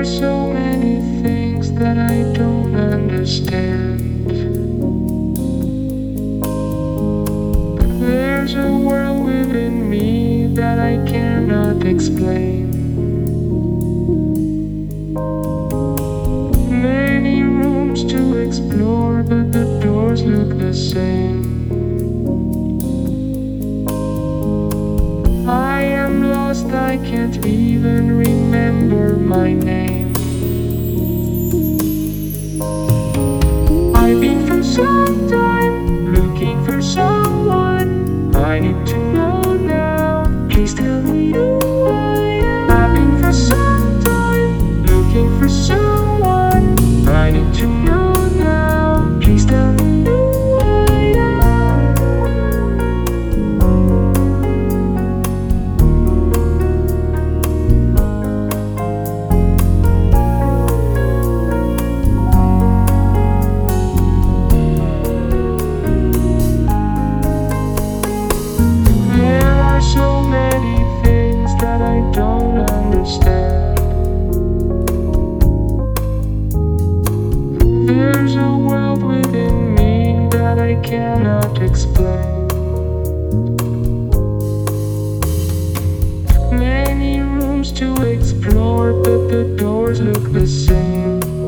are so many things that I don't understand. There's a world within me that I cannot explain. Many rooms to explore, but the doors look the same. I am lost, I can't even remember my name. I've been for some time looking for someone I need to know now. Please tell me who I am. I've been for some time looking for someone I need to know now. Please tell me who I am. There are so many things that I don't understand. There's a world within me that I cannot explain. Many rooms to explore, but the doors look the same.